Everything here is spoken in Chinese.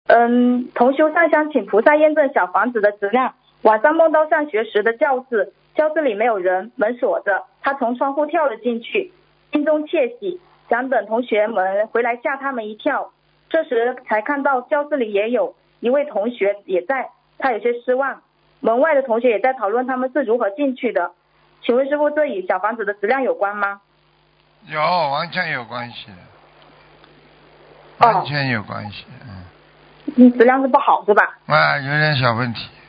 同修上香请菩萨验证小房子的质量。晚上梦到上学时的教室，教室里没有人，门锁着，他从窗户跳了进去，心中窃喜，想等同学们回来吓他们一跳。这时才看到教室里也有一位同学也在，他有些失望。门外的同学也在讨论他们是如何进去的。请问师父，这与小房子的质量有关吗？ 有，完全有关系的，完全有关系。 质量是不好是吧？ 有点小问题。